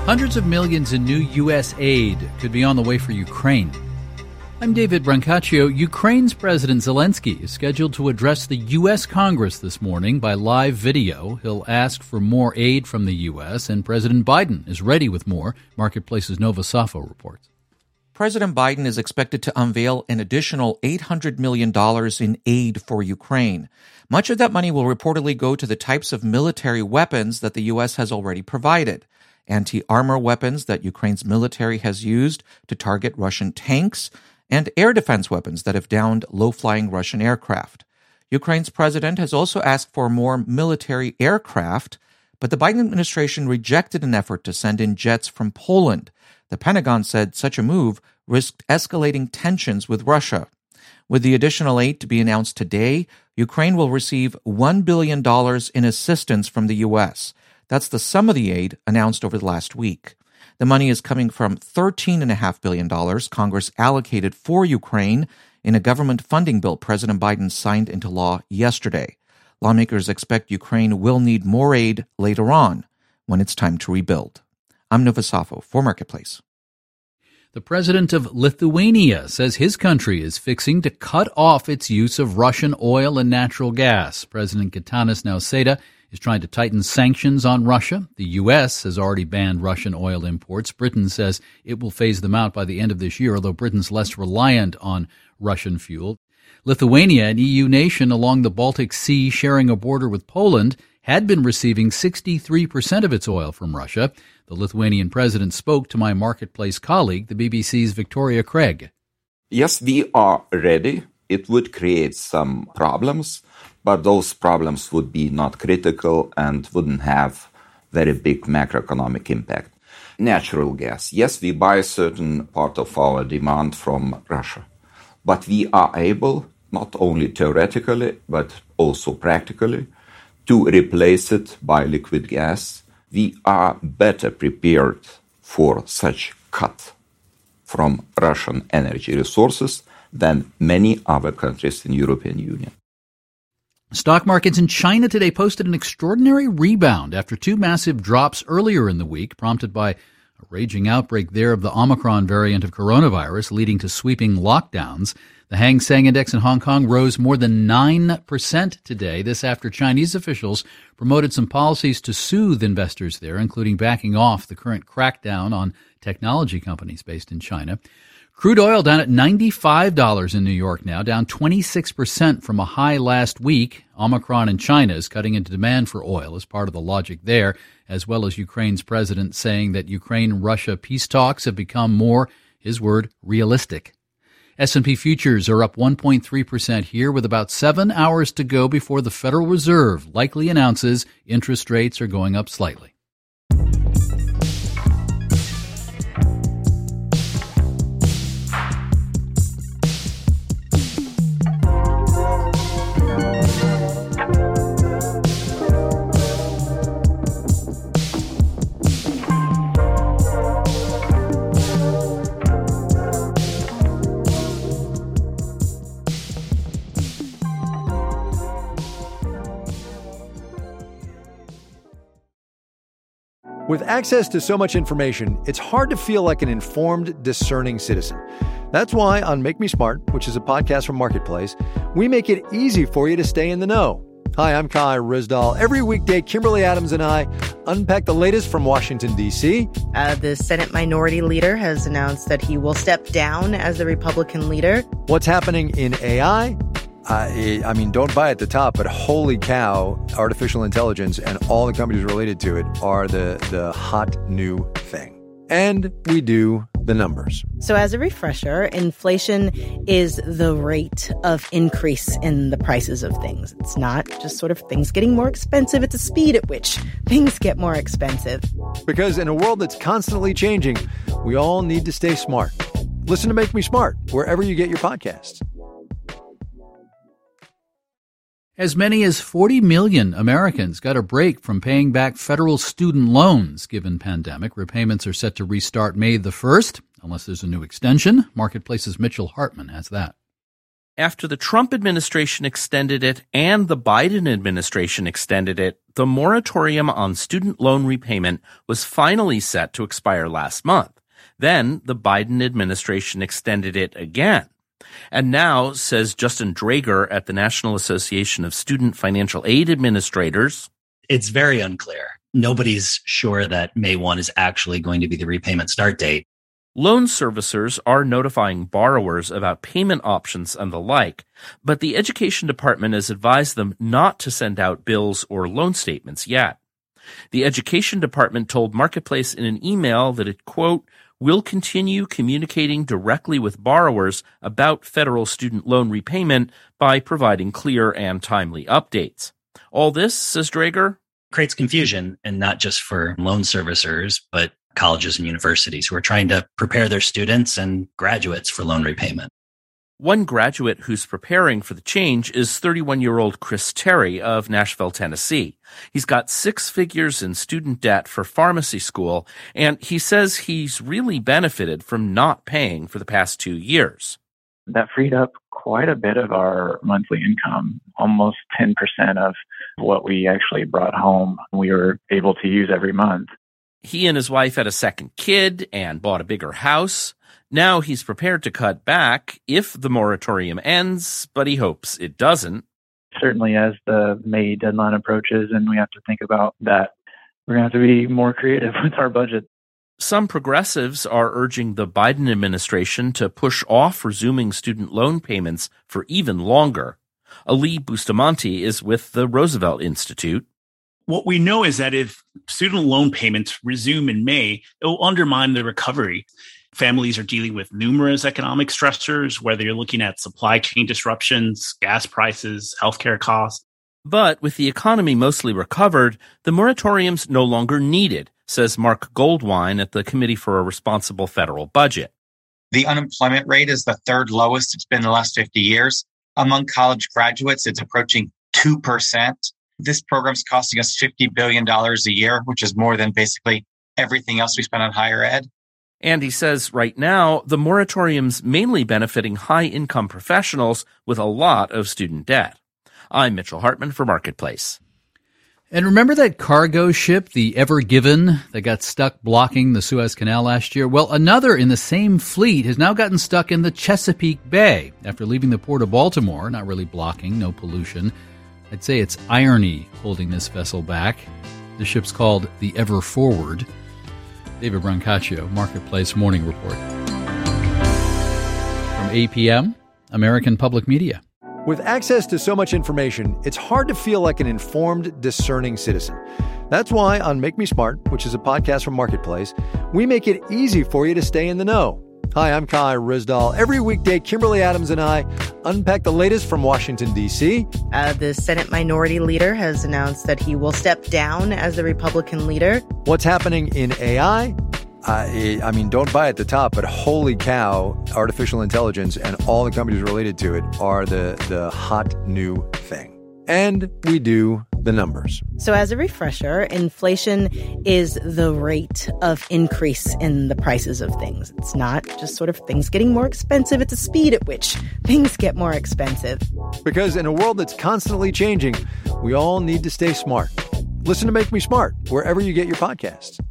Hundreds of millions in new U.S. aid could be on the way for Ukraine. I'm David Brancaccio. Ukraine's President Zelensky is scheduled to address the U.S. Congress this morning by live video. He'll ask for more aid from the U.S., and President Biden is ready with more. Marketplace's Nova Safo reports. President Biden is expected to unveil an additional $800 million in aid for Ukraine. Much of that money will reportedly go to the types of military weapons that the U.S. has already provided. Anti-armor weapons that Ukraine's military has used to target Russian tanks, and air defense weapons that have downed low-flying Russian aircraft. Ukraine's president has also asked for more military aircraft, but the Biden administration rejected an effort to send in jets from Poland. The Pentagon said such a move risked escalating tensions with Russia. With the additional aid to be announced today, Ukraine will receive $1 billion in assistance from the U.S. That's the sum of the aid announced over the last week. The money is coming from $13.5 billion Congress allocated for Ukraine in a government funding bill President Biden signed into law yesterday. Lawmakers expect Ukraine will need more aid later on when it's time to rebuild. I'm Nova Safo for Marketplace. The president of Lithuania says his country is fixing to cut off its use of Russian oil and natural gas. President Gitanas Nausėda is trying to tighten sanctions on Russia. The U.S. has already banned Russian oil imports. Britain says it will phase them out by the end of this year, although Britain's less reliant on Russian fuel. Lithuania, an EU nation along the Baltic Sea sharing a border with Poland, had been receiving 63% of its oil from Russia. The Lithuanian president spoke to my Marketplace colleague, the BBC's Victoria Craig. Yes, we are ready. It would create some problems, but those problems would be not critical and wouldn't have very big macroeconomic impact. Natural gas. Yes, we buy a certain part of our demand from Russia, but we are able, not only theoretically, but also practically, to replace it by liquid gas. We are better prepared for such cut from Russian energy resources than many other countries in the European Union. Stock markets in China today posted an extraordinary rebound after two massive drops earlier in the week, prompted by a raging outbreak there of the Omicron variant of coronavirus, leading to sweeping lockdowns. The Hang Seng Index in Hong Kong rose more than 9% today. This after Chinese officials promoted some policies to soothe investors there, including backing off the current crackdown on technology companies based in China. Crude oil down at $95 in New York now, down 26% from a high last week. Omicron in China is cutting into demand for oil as part of the logic there, as well as Ukraine's president saying that Ukraine-Russia peace talks have become more, his word, realistic. S&P futures are up 1.3% here with about 7 hours to go before the Federal Reserve likely announces interest rates are going up slightly. With access to so much information, it's hard to feel like an informed, discerning citizen. That's why on Make Me Smart, which is a podcast from Marketplace, we make it easy for you to stay in the know. Hi, I'm Kai Rizdal. Every weekday, Kimberly Adams and I unpack the latest from Washington, D.C. The Senate Minority Leader has announced that he will step down as the Republican leader. What's happening in AI? I mean, don't buy at the top, but holy cow, artificial intelligence and all the companies related to it are the hot new thing. And we do the numbers. So as a refresher, inflation is the rate of increase in the prices of things. It's not just sort of things getting more expensive. It's the speed at which things get more expensive. Because in a world that's constantly changing, we all need to stay smart. Listen to Make Me Smart wherever you get your podcasts. As many as 40 million Americans got a break from paying back federal student loans given pandemic. Repayments are set to restart May the 1st, unless there's a new extension. Marketplace's Mitchell Hartman has that. After the Trump administration extended it and the Biden administration extended it, the moratorium on student loan repayment was finally set to expire last month. Then the Biden administration extended it again. And now, says Justin Draeger at the National Association of Student Financial Aid Administrators, it's very unclear. Nobody's sure that May 1 is actually going to be the repayment start date. Loan servicers are notifying borrowers about payment options and the like, but the Education Department has advised them not to send out bills or loan statements yet. The Education Department told Marketplace in an email that it, quote, will continue communicating directly with borrowers about federal student loan repayment by providing clear and timely updates. All this, says Draeger, creates confusion, and not just for loan servicers, but colleges and universities who are trying to prepare their students and graduates for loan repayment. One graduate who's preparing for the change is 31-year-old Chris Terry of Nashville, Tennessee. He's got 6 figures in student debt for pharmacy school, and he says he's really benefited from not paying for the past 2 years. That freed up quite a bit of our monthly income, almost 10% of what we actually brought home we were able to use every month. He and his wife had a second kid and bought a bigger house. Now he's prepared to cut back if the moratorium ends, but he hopes it doesn't. Certainly as the May deadline approaches and we have to think about that, we're going to have to be more creative with our budget. Some progressives are urging the Biden administration to push off resuming student loan payments for even longer. Ali Bustamante is with the Roosevelt Institute. What we know is that if student loan payments resume in May, it will undermine the recovery. Families are dealing with numerous economic stressors, whether you're looking at supply chain disruptions, gas prices, healthcare costs. But with the economy mostly recovered, the moratorium's no longer needed, says Mark Goldwine at the Committee for a Responsible Federal Budget. The unemployment rate is the third lowest it's been in the last 50 years. Among college graduates, it's approaching 2%. This program's costing us $50 billion a year, which is more than basically everything else we spend on higher ed. And he says right now, the moratorium's mainly benefiting high-income professionals with a lot of student debt. I'm Mitchell Hartman for Marketplace. And remember that cargo ship, the Ever Given, that got stuck blocking the Suez Canal last year? Well, another in the same fleet has now gotten stuck in the Chesapeake Bay after leaving the port of Baltimore. Not really blocking, no pollution. I'd say it's irony holding this vessel back. The ship's called the Ever Forward. David Brancaccio, Marketplace Morning Report. From APM, American Public Media. With access to so much information, it's hard to feel like an informed, discerning citizen. That's why on Make Me Smart, which is a podcast from Marketplace, we make it easy for you to stay in the know. Hi, I'm Kai Rizdal. Every weekday, Kimberly Adams and I unpack the latest from Washington, D.C. The Senate Minority Leader has announced that he will step down as the Republican leader. What's happening in AI? I mean, don't buy at the top, but holy cow, artificial intelligence and all the companies related to it are the hot new thing. And we do the numbers. So as a refresher, inflation is the rate of increase in the prices of things. It's not just sort of things getting more expensive. It's the speed at which things get more expensive. Because in a world that's constantly changing, we all need to stay smart. Listen to Make Me Smart wherever you get your podcasts.